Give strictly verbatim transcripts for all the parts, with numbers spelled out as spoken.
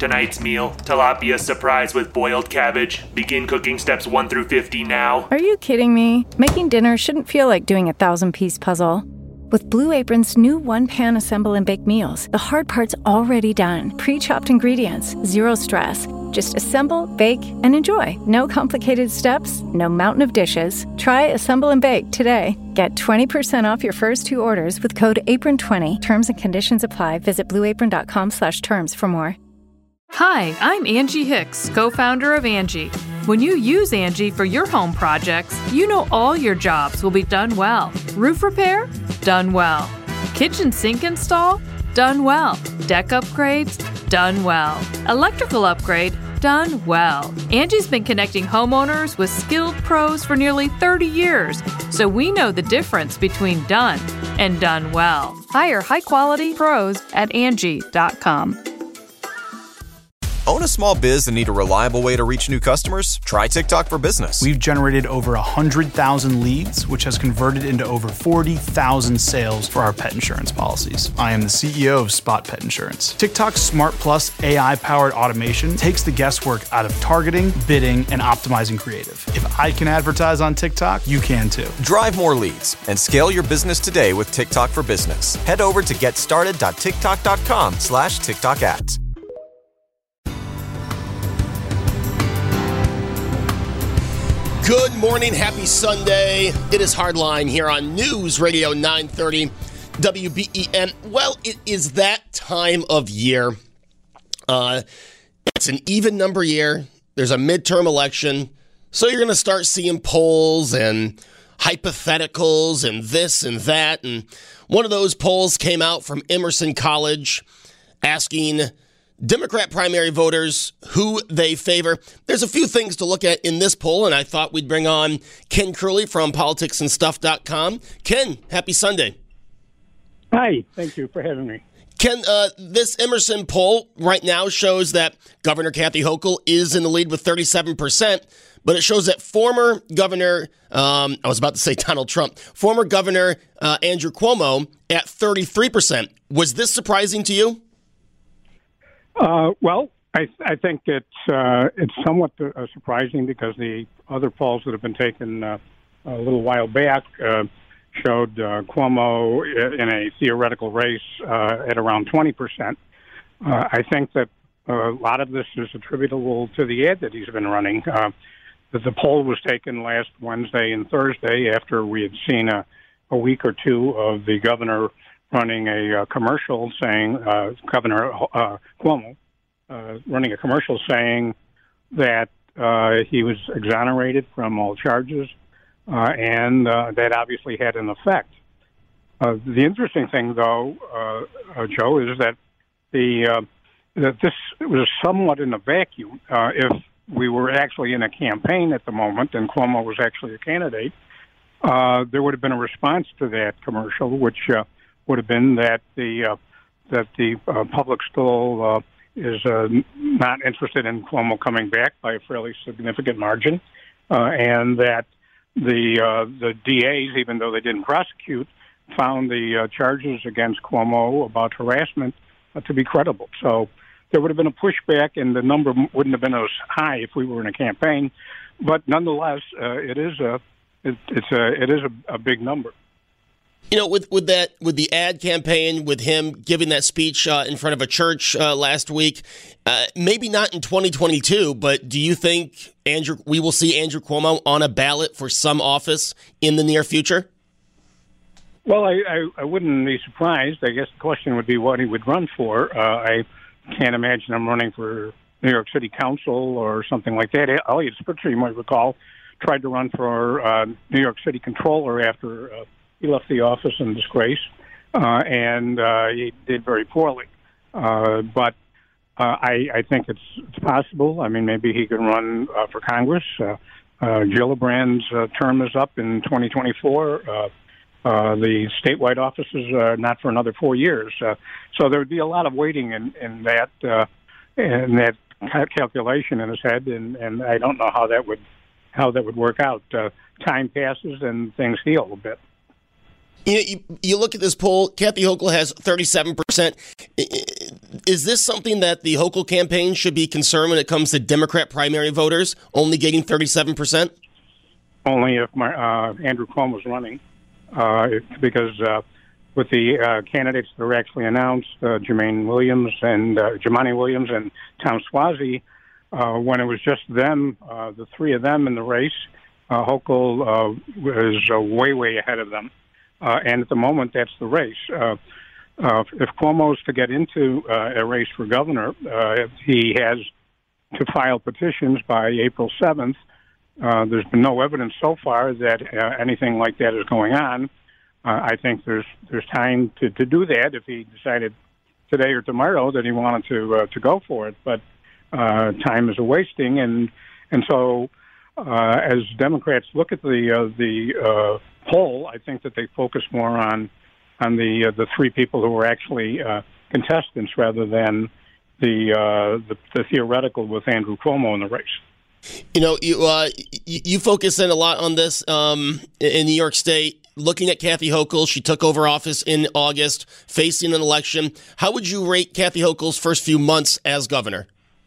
Tonight's meal, tilapia surprise with boiled cabbage. Begin cooking steps one through fifty now. Are you kidding me? Making dinner shouldn't feel like doing a thousand-piece puzzle. With Blue Apron's new one-pan assemble and bake meals, the hard part's already done. Pre-chopped ingredients, zero stress. Just assemble, bake, and enjoy. No complicated steps, no mountain of dishes. Try Assemble and Bake today. Get twenty percent off your first two orders with code apron twenty. Terms and conditions apply. Visit blueapron.com slash terms for more. Hi, I'm Angie Hicks, co-founder of Angie. When you use Angie for your home projects, you know all your jobs will be done well. Roof repair? Done well. Kitchen sink install? Done well. Deck upgrades? Done well. Electrical upgrade? Done well. Angie's been connecting homeowners with skilled pros for nearly thirty years, so we know the difference between done and done well. Hire high-quality pros at Angie dot com. Own a small biz and need a reliable way to reach new customers? Try TikTok for Business. We've generated over one hundred thousand leads, which has converted into over forty thousand sales for our pet insurance policies. I am the C E O of Spot Pet Insurance. TikTok's Smart Plus A I-powered automation takes the guesswork out of targeting, bidding, and optimizing creative. If I can advertise on TikTok, you can too. Drive more leads and scale your business today with TikTok for Business. Head over to getstarted.tiktok.com slash TikTok ads. Good morning, happy Sunday. It is Hardline here on News Radio nine thirty W B E N. Well, it is that time of year. Uh, it's an even number year. There's a midterm election. So you're going to start seeing polls and hypotheticals and this and that. And one of those polls came out from Emerson College asking Democrat primary voters who they favor. There's a few things to look at in this poll, and I thought we'd bring on Ken Curley from politics and stuff dot com. Ken, happy Sunday. Hi, thank you for having me. Ken, uh, this Emerson poll right now shows that Governor Kathy Hochul is in the lead with thirty-seven percent, but it shows that former Governor, um, I was about to say Donald Trump, former Governor uh, Andrew Cuomo at thirty-three percent. Was this surprising to you? Uh, well, I, I think it's uh, it's somewhat uh, surprising because the other polls that have been taken uh, a little while back uh, showed uh, Cuomo in a theoretical race uh, at around twenty percent. Uh, I think that a lot of this is attributable to the ad that he's been running. Uh, that the poll was taken last Wednesday and Thursday after we had seen a, a week or two of the governor running a uh, commercial saying, uh, Governor uh, Cuomo, uh, running a commercial saying that uh, he was exonerated from all charges, uh, and uh, that obviously had an effect. Uh, the interesting thing, though, uh, uh, Joe, is that the uh, that this was somewhat in a vacuum. Uh, if we were actually in a campaign at the moment and Cuomo was actually a candidate, uh, there would have been a response to that commercial, which uh, would have been that the uh, that the uh, public still uh, is uh, not interested in Cuomo coming back by a fairly significant margin, uh, and that the uh, the D As, even though they didn't prosecute, found the uh, charges against Cuomo about harassment uh, to be credible. So there would have been a pushback, and the number wouldn't have been as high if we were in a campaign. But nonetheless, uh, it is a it, it's a it is a, a big number. You know, with, with that, with the ad campaign, with him giving that speech uh, in front of a church uh, last week, uh, maybe not in twenty twenty-two, but do you think Andrew, we will see Andrew Cuomo on a ballot for some office in the near future? Well, I, I, I wouldn't be surprised. I guess the question would be what he would run for. Uh, I can't imagine him running for New York City Council or something like that. Elliot Spitzer, you might recall, tried to run for uh, New York City Controller after uh, he left the office in disgrace, uh, and uh, he did very poorly. Uh, but uh, I, I think it's, it's possible. I mean, maybe he can run uh, for Congress. Uh, uh, Gillibrand's uh, term is up in twenty twenty-four. Uh, uh, the statewide offices are not for another four years. Uh, so there would be a lot of waiting in, in that uh, in that calculation in his head, and, and I don't know how that would how that would work out. Uh, time passes and things heal a bit. You, know, you, you look at this poll, Kathy Hochul has thirty-seven percent. Is this something that the Hochul campaign should be concerned when it comes to Democrat primary voters only getting thirty-seven percent? Only if my, uh, Andrew Cuomo was running, uh, because uh, with the uh, candidates that were actually announced, uh, Jermaine Williams and uh, Jumaane Williams and Tom Suozzi, uh, when it was just them, uh, the three of them in the race, uh, Hochul uh, was uh, way, way ahead of them. Uh, and at the moment, that's the race. Uh, uh, if Cuomo's to get into uh, a race for governor, uh, he has to file petitions by April seventh. Uh, there's been no evidence so far that uh, anything like that is going on. Uh, I think there's there's time to, to do that if he decided today or tomorrow that he wanted to uh, to go for it. But uh, time is a wasting, and and so uh, as Democrats look at the uh, the uh, poll, I think that they focus more on on the uh, the three people who were actually uh, contestants rather than the, uh, the the theoretical with Andrew Cuomo in the race. You know, you uh, you, you focus in a lot on this um, in New York State. Looking at Kathy Hochul, she took over office in August, facing an election. How would you rate Kathy Hochul's first few months as governor?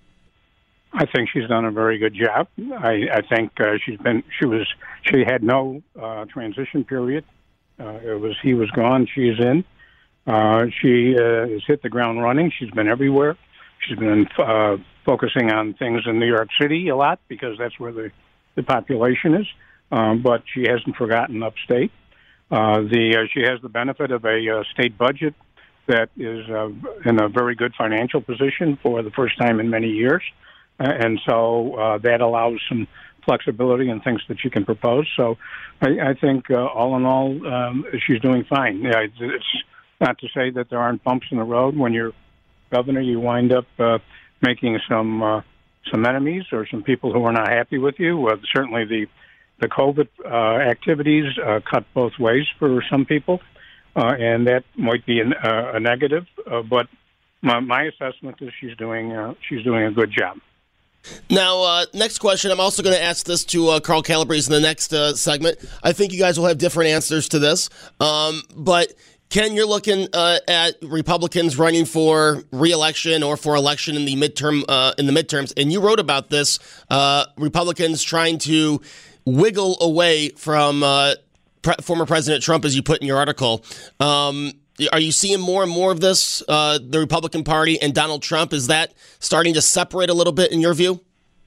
I think she's done a very good job. I, I think uh, she's been. She was. She had no uh, transition period. Uh, it was he was gone. She's in. Uh, she uh, has hit the ground running. She's been everywhere. She's been uh, focusing on things in New York City a lot because that's where the, the population is. Um, but she hasn't forgotten upstate. Uh, the uh, she has the benefit of a uh, state budget that is uh, in a very good financial position for the first time in many years. Uh, and so uh, that allows some flexibility and things that you can propose. So I, I think uh, all in all, um, she's doing fine. Yeah, it's, it's not to say that there aren't bumps in the road. When you're governor, you wind up uh, making some uh, some enemies or some people who are not happy with you. Uh, certainly the, the COVID uh, activities uh, cut both ways for some people, uh, and that might be an, uh, a negative. Uh, but my, my assessment is she's doing uh, she's doing a good job. Now, uh, next question. I'm also going to ask this to uh, Carl Calabrese in the next uh, segment. I think you guys will have different answers to this. Um, but, Ken, you're looking uh, at Republicans running for re-election or for election in the midterm uh, in the midterms, and you wrote about this. Uh, Republicans trying to wiggle away from uh, pre- former President Trump, as you put in your article. Um, Are you seeing more and more of this, uh, the Republican Party and Donald Trump? Is that starting to separate a little bit in your view?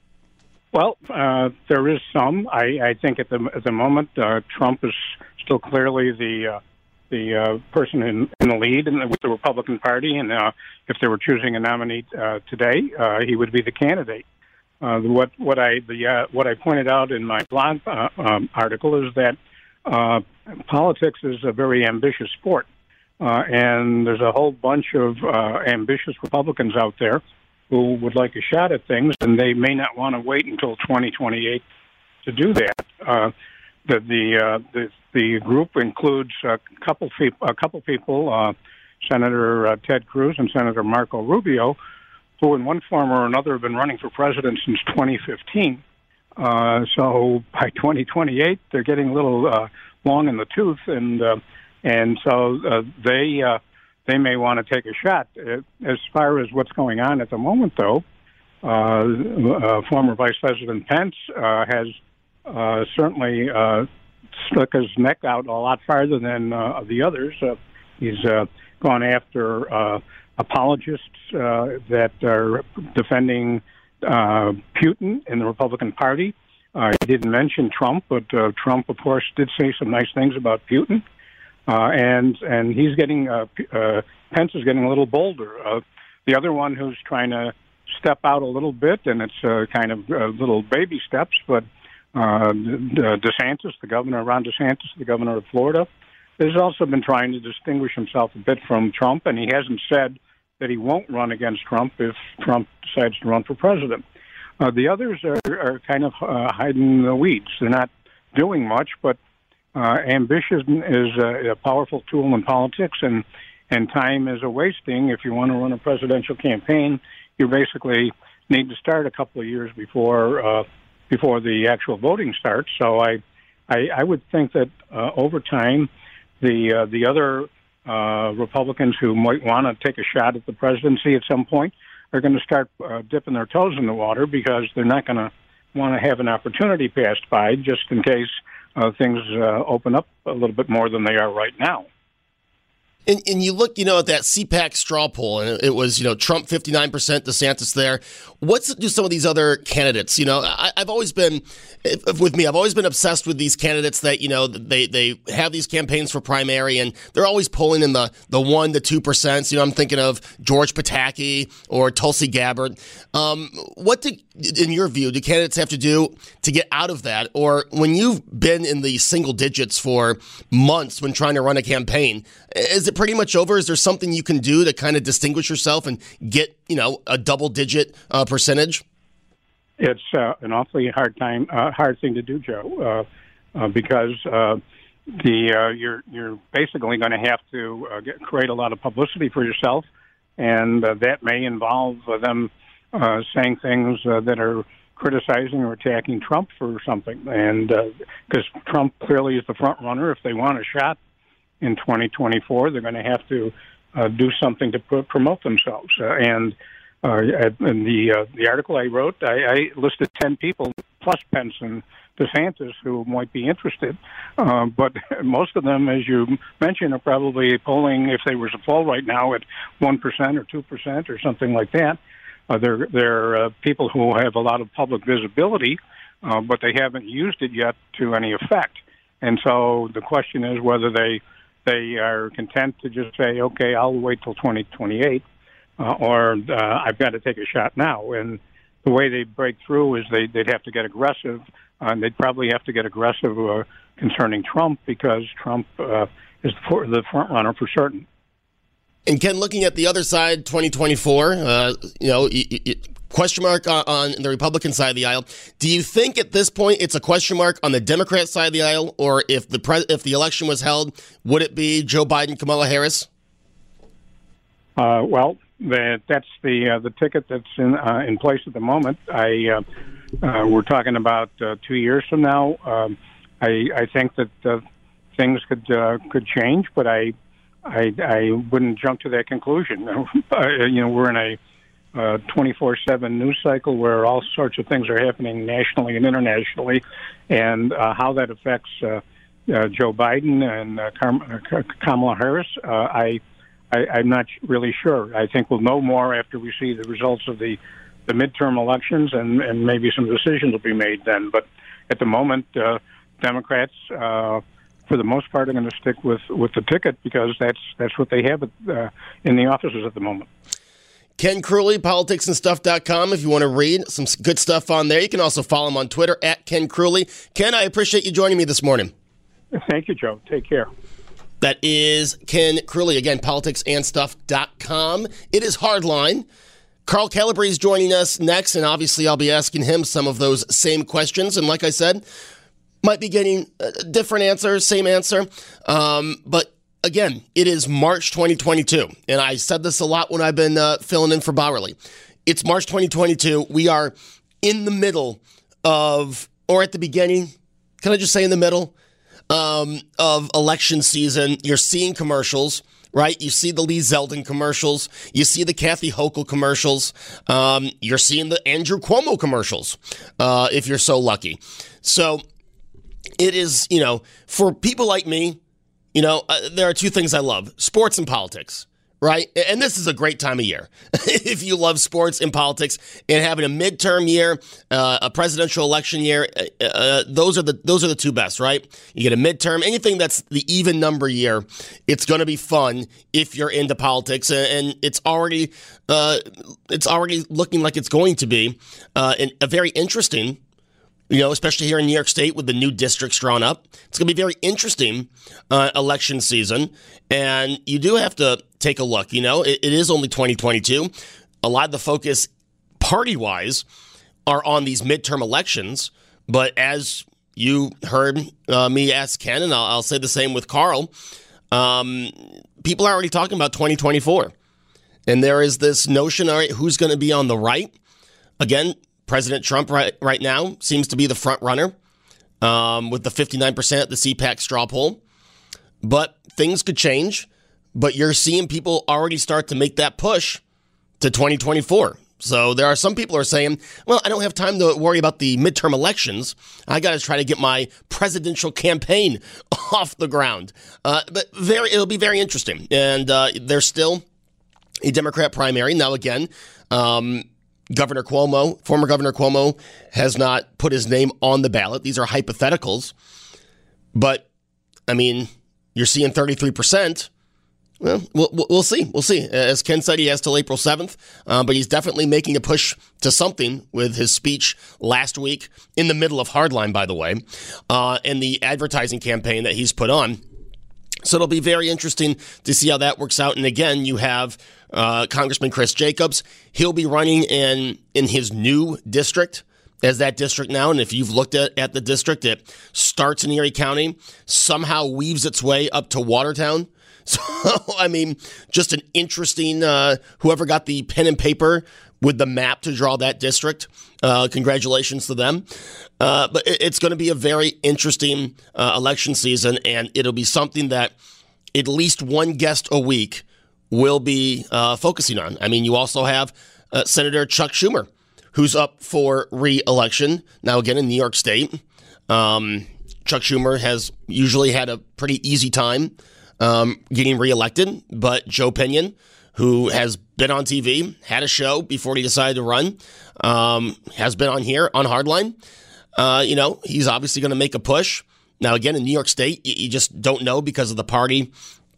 Well, uh, there is some. I, I think at the at the moment, uh, Trump is still clearly the uh, the uh, person in, in the lead in the, with the Republican Party, and uh, if they were choosing a nominee uh, today, uh, he would be the candidate. Uh, what what I the uh, what I pointed out in my blog uh, um, article is that uh, politics is a very ambitious sport. Uh, and there's a whole bunch of uh, ambitious Republicans out there who would like a shot at things, and they may not want to wait until twenty twenty-eight to do that. Uh, the the, uh, the the group includes a couple fe- a couple people, uh, Senator uh, Ted Cruz and Senator Marco Rubio, who in one form or another have been running for president since twenty fifteen. Uh, so by twenty twenty-eight, they're getting a little uh, long in the tooth, and uh, And so uh, they uh, they may want to take a shot. As far as what's going on at the moment, though, uh, uh, former Vice President Pence uh, has uh, certainly uh, stuck his neck out a lot farther than uh, the others. Uh, he's uh, gone after uh, apologists uh, that are defending uh, Putin in the Republican Party. Uh, he didn't mention Trump, but uh, Trump, of course, did say some nice things about Putin. Uh, and and he's getting uh, uh, Pence is getting a little bolder. Uh, the other one who's trying to step out a little bit, and it's uh, kind of uh, little baby steps. But uh, DeSantis, the governor, Ron DeSantis, the governor of Florida, has also been trying to distinguish himself a bit from Trump, and he hasn't said that he won't run against Trump if Trump decides to run for president. Uh, the others are, are kind of uh, hiding in the weeds. They're not doing much, but Uh, ambition is a, a powerful tool in politics, and, and time is a wasting. If you want to run a presidential campaign, you basically need to start a couple of years before uh, before the actual voting starts. So I, I, I would think that uh, over time, the uh, the other uh, Republicans who might want to take a shot at the presidency at some point are going to start uh, dipping their toes in the water because they're not going to want to have an opportunity passed by just in case uh, things uh, open up a little bit more than they are right now. And, and you look, you know, at that C PAC straw poll, and it was, you know, Trump fifty-nine percent, DeSantis there. What's do some of these other candidates? You know, I, I've always been, with me, I've always been obsessed with these candidates that, you know, they, they have these campaigns for primary, and they're always polling in the, the one to two percent. You know, I'm thinking of George Pataki or Tulsi Gabbard. Um, what, do, in your view, do candidates have to do to get out of that? Or when you've been in the single digits for months when trying to run a campaign, is it pretty much over? Is there something you can do to kind of distinguish yourself and get, you know, a double-digit uh, percentage? It's uh, an awfully hard time, uh, hard thing to do, Joe, uh, uh, because uh, the uh, you're you're basically going to have to uh, get, create a lot of publicity for yourself, and uh, that may involve uh, them uh, saying things uh, that are criticizing or attacking Trump for something, and because uh, Trump clearly is the front runner, if they want a shot in twenty twenty-four, they're going to have to uh, do something to pr- promote themselves. Uh, and uh, in the uh, the article I wrote, I, I listed ten people plus Pence and DeSantis who might be interested. Uh, but most of them, as you mentioned, are probably polling, if they were to poll right now, at one percent or two percent or something like that. Uh, they're they're uh, people who have a lot of public visibility, uh, but they haven't used it yet to any effect. And so the question is whether they they are content to just say, okay, I'll wait till twenty twenty-eight, uh, or uh, I've got to take a shot now. And the way they break through is they, they'd have to get aggressive, uh, and they'd probably have to get aggressive uh, concerning Trump because Trump uh, is the front runner for certain. And Ken, looking at the other side, twenty twenty-four, uh, you know, y- y- question mark on, on the Republican side of the aisle. Do you think at this point it's a question mark on the Democrat side of the aisle, or if the pre- if the election was held, would it be Joe Biden, Kamala Harris? Uh, well, that that's the uh, the ticket that's in uh, in place at the moment. I uh, uh, we're talking about uh, two years from now. Um, I I think that uh, things could uh, could change, but I. I, I wouldn't jump to that conclusion. uh, you know, we're in a uh, twenty-four seven news cycle where all sorts of things are happening nationally and internationally, and uh, how that affects uh, uh, Joe Biden and uh, Car- Kamala Harris, uh, I, I, I'm not really sure. I think we'll know more after we see the results of the, the midterm elections, and, and maybe some decisions will be made then. But at the moment, uh, Democrats... Uh, for the most part, are going to stick with, with the ticket because that's that's what they have uh, in the offices at the moment. Ken Crulley, politics and stuff dot com. If you want to read some good stuff on there, you can also follow him on Twitter at Ken Crulley. Ken, I appreciate you joining me this morning. Thank you, Joe. Take care. That is Ken Crulley. Again, politics and stuff dot com. It is Hardline. Carl Calabrese is joining us next, and obviously I'll be asking him some of those same questions. And like I said, might be getting a different answer, same answer. Um, but again, it is March twenty twenty-two. And I said this a lot when I've been uh, filling in for Bowerly. It's March twenty twenty-two. We are in the middle of, or at the beginning, can I just say in the middle, um, of election season. You're seeing commercials, right? You see the Lee Zeldin commercials. You see the Kathy Hochul commercials. Um, you're seeing the Andrew Cuomo commercials, uh, if you're so lucky. So it is, you know, for people like me, you know, uh, there are two things I love, sports and politics, right? And this is a great time of year. If you love sports and politics and having a midterm year, uh, a presidential election year, uh, uh, those are the those are the two best, right? You get a midterm, anything that's the even number year, it's going to be fun if you're into politics, and it's already uh, it's already looking like it's going to be uh, a very interesting. You know, especially here in New York State with the new districts drawn up. It's going to be very interesting uh, election season. And you do have to take a look. You know, it, it is only twenty twenty-two. A lot of the focus party-wise are on these midterm elections. But as you heard uh, me ask Ken, and I'll, I'll say the same with Carl, um, people are already talking about twenty twenty-four. And there is this notion, all right, who's going to be on the right? Again, President Trump right, right now seems to be the front runner um, with the fifty-nine percent, the C PAC straw poll. but things could change. But you're seeing people already start to make that push to twenty twenty-four. So there are some people who are saying, well, I don't have time to worry about the midterm elections. I got to try to get my presidential campaign off the ground. Uh, but very, it'll be very interesting. And uh, there's still a Democrat primary. Now, again, um, Governor Cuomo, former Governor Cuomo, has not put his name on the ballot. These are hypotheticals. But, I mean, you're seeing thirty-three percent. Well, we'll we'll see. We'll see. As Ken said, he has till April seventh, uh, but he's definitely making a push to something with his speech last week in the middle of Hardline, by the way, uh, and the advertising campaign that he's put on. So it'll be very interesting to see how that works out. And again, you have uh, Congressman Chris Jacobs. He'll be running in, in his new district as that district now. And if you've looked at, at the district, it starts in Erie County, somehow weaves its way up to Watertown. So, I mean, just an interesting, uh, whoever got the pen and paper with the map to draw that district, uh, congratulations to them. Uh, but it, it's going to be a very interesting uh, election season, and it'll be something that at least one guest a week will be uh, focusing on. I mean, you also have uh, Senator Chuck Schumer, who's up for re-election, now again in New York State. Um, Chuck Schumer has usually had a pretty easy time Um, getting reelected, but Joe Pinion, who has been on T V, had a show before he decided to run, um, has been on here on Hardline. Uh, you know, he's obviously going to make a push. Now, again, in New York State, you, you just don't know because of the party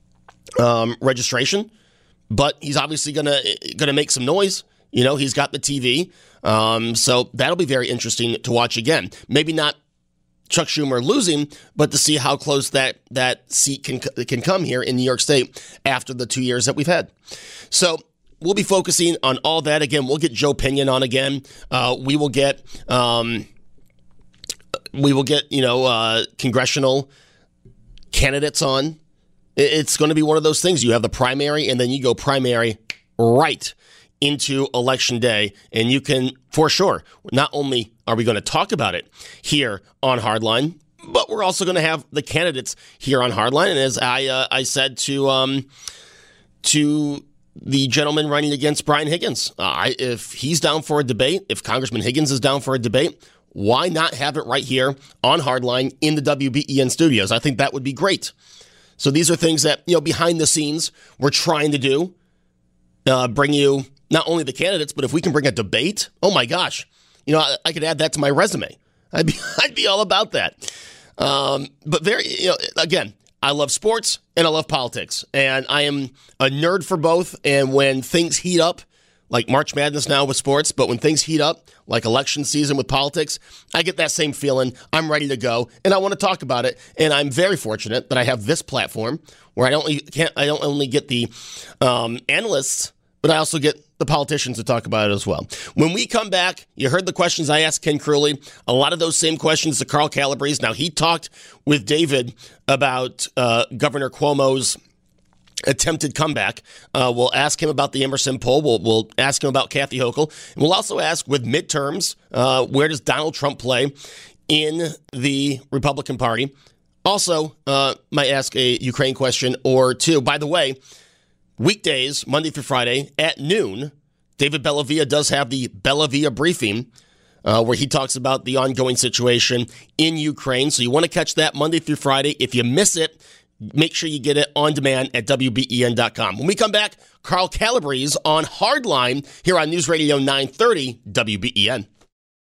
um, registration, but he's obviously going to going to make some noise. You know, he's got the T V, um, so that'll be very interesting to watch again. Maybe not Chuck Schumer losing, but to see how close that that seat can can come here in New York State after the two years that we've had. So we'll be focusing on all that. Again, we'll get Joe Pinion on again. Uh, we will get um, we will get you know uh, congressional candidates on. It's going to be one of those things. You have the primary, and then you go primary right into Election Day, and you can, for sure, not only are we going to talk about it here on Hardline, but we're also going to have the candidates here on Hardline. And as I uh, I said to um to the gentleman running against Brian Higgins, uh, I, if he's down for a debate, if Congressman Higgins is down for a debate, why not have it right here on Hardline in the W B E N studios? I think that would be great. So these are things that, you know, behind the scenes we're trying to do, uh, bring you not only the candidates, but if we can bring a debate, oh my gosh, you know, I, I could add that to my resume. I'd be, I'd be all about that. Um, but very, you know, again, I love sports and I love politics, and I am a nerd for both. And when things heat up, like March Madness now with sports, but when things heat up, like election season with politics, I get that same feeling. I'm ready to go, and I want to talk about it. And I'm very fortunate that I have this platform where I don't can't I don't only get the um, analysts, but I also get the politicians to talk about it as well. When we come back, you heard the questions I asked Ken Crewley. A lot of those same questions to Carl Calabrese. Now, he talked with David about uh, Governor Cuomo's attempted comeback. Uh, we'll ask him about the Emerson poll. We'll, we'll ask him about Kathy Hochul. And we'll also ask, with midterms, uh, where does Donald Trump play in the Republican Party? Also, uh, might ask a Ukraine question or two. By the way, weekdays, Monday through Friday at noon, David Bellavia does have the Bellavia briefing uh, where he talks about the ongoing situation in Ukraine. So you want to catch that Monday through Friday. If you miss it, make sure you get it on demand at W B E N dot com. When we come back, Carl Calabrese on Hardline here on News Radio nine thirty W B E N.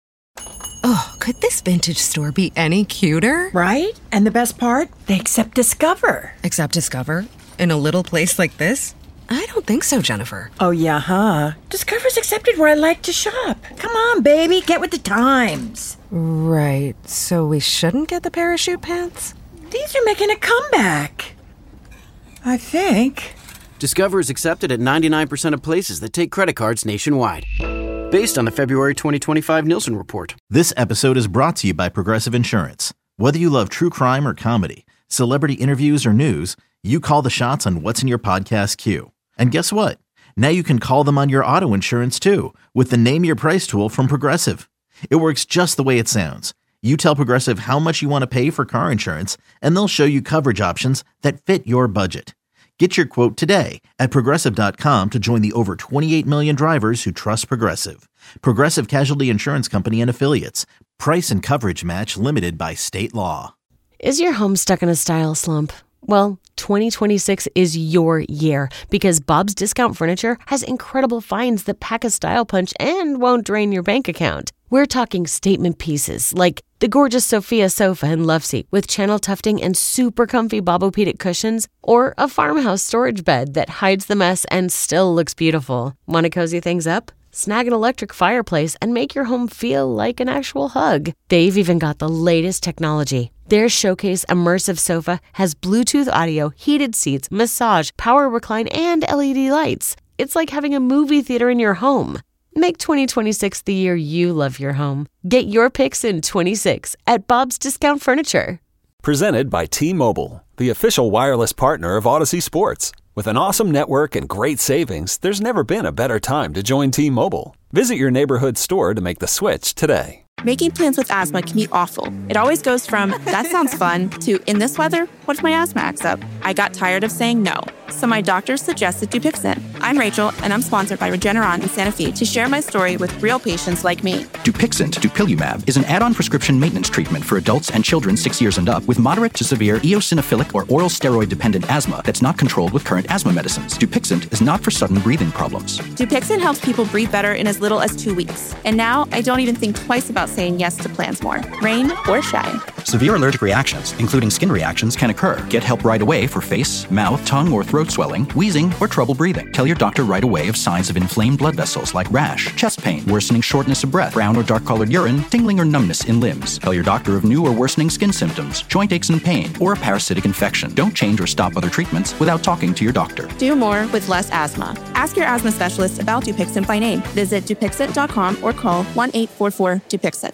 Oh, could this vintage store be any cuter? Right? And the best part? They accept Discover. Accept Discover? In a little place like this? I don't think so, Jennifer. Oh, yeah, huh? Discover's accepted where I like to shop. Come on, baby, get with the times. Right, so we shouldn't get the parachute pants? These are making a comeback. I think. Discover is accepted at ninety-nine percent of places that take credit cards nationwide. Based on the February twenty twenty-five Nielsen report. This episode is brought to you by Progressive Insurance. Whether you love true crime or comedy, celebrity interviews or news, you call the shots on what's in your podcast queue. And guess what? Now you can call them on your auto insurance too with the Name Your Price tool from Progressive. It works just the way it sounds. You tell Progressive how much you want to pay for car insurance, and they'll show you coverage options that fit your budget. Get your quote today at Progressive dot com to join the over twenty-eight million drivers who trust Progressive. Progressive Casualty Insurance Company and Affiliates. Price and coverage match limited by state law. Is your home stuck in a style slump? Well, twenty twenty-six is your year because Bob's Discount Furniture has incredible finds that pack a style punch and won't drain your bank account. We're talking statement pieces like the gorgeous Sophia sofa and love seat with channel tufting and super comfy Bobopedic cushions, or a farmhouse storage bed that hides the mess and still looks beautiful. Want to cozy things up? Snag an electric fireplace and make your home feel like an actual hug. They've even got the latest technology. Their Showcase Immersive Sofa has Bluetooth audio, heated seats, massage, power recline, and L E D lights. It's like having a movie theater in your home. Make twenty twenty-six the year you love your home. Get your picks in twenty-six at Bob's Discount Furniture. Presented by T-Mobile, the official wireless partner of Odyssey Sports. With an awesome network and great savings, there's never been a better time to join T-Mobile. Visit your neighborhood store to make the switch today. Making plans with asthma can be awful. It always goes from, that sounds fun, to, in this weather, what if my asthma acts up? I got tired of saying no, so my doctor suggested Dupixent. I'm Rachel, and I'm sponsored by Regeneron in Santa Fe to share my story with real patients like me. Dupixent, dupilumab, is an add-on prescription maintenance treatment for adults and children six years and up with moderate to severe eosinophilic or oral steroid-dependent asthma that's not controlled with current asthma medicines. Dupixent is not for sudden breathing problems. Dupixent helps people breathe better in as little as two weeks. And now, I don't even think twice about saying yes to plans more, rain or shine. Severe allergic reactions, including skin reactions, can occur. Get help right away for face, mouth, tongue, or throat swelling, wheezing, or trouble breathing. Tell your doctor right away of signs of inflamed blood vessels like rash, chest pain, worsening shortness of breath, brown or dark-colored urine, tingling or numbness in limbs. Tell your doctor of new or worsening skin symptoms, joint aches and pain, or a parasitic infection. Don't change or stop other treatments without talking to your doctor. Do more with less asthma. Ask your asthma specialist about Dupixent by name. Visit Dupixent dot com or call one eight four four Dupixent.